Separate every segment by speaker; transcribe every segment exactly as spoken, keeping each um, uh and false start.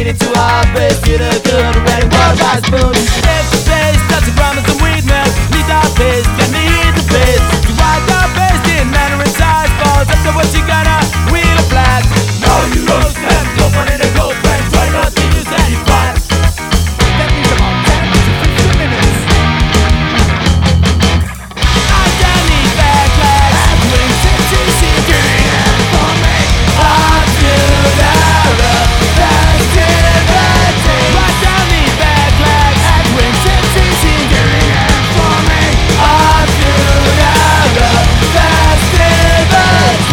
Speaker 1: eating too hard, but to the good, ready world by spoon. If the face doesn't promise some weakness, leave our face, can lead the face. You wipe your face in manner and size, falls up to what you gonna wheel a flag. No, you don't stand, go for it and go back, try not to use any fire. That means about ten to fifteen minutes. I don't need backlash, I'm winning sixty, getting it for me. Up to the road, that's it, that's it. I don't need backlash, I'm winning sixty, getting it for me. Up to the road, that's it, that's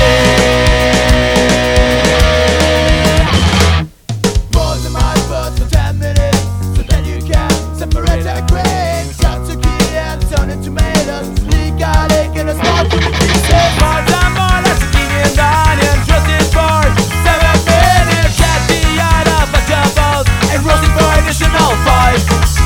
Speaker 1: it. Pause in my butt for ten minutes, so then you can separate the grain. Cut zucchini and turn it tomatoes, sweet garlic and a small cookie pieces. More and more, like zucchini and onion, roasted for seven minutes. Cut the out of vegetables and roasted for additional five.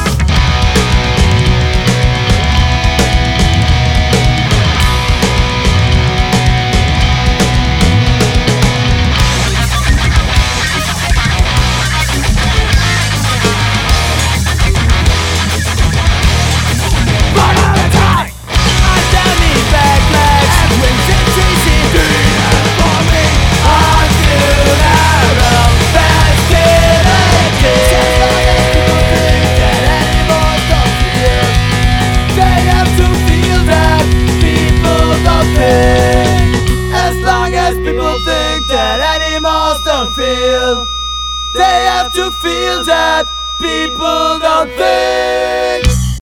Speaker 1: One at a time. I don't need backlash, and wings and cheesy, doing it for me. On to the road, fast till it as long as people think that animals don't feel, they have to feel that people don't feel. They have to feel that people don't feel, they have to feel that people don't think.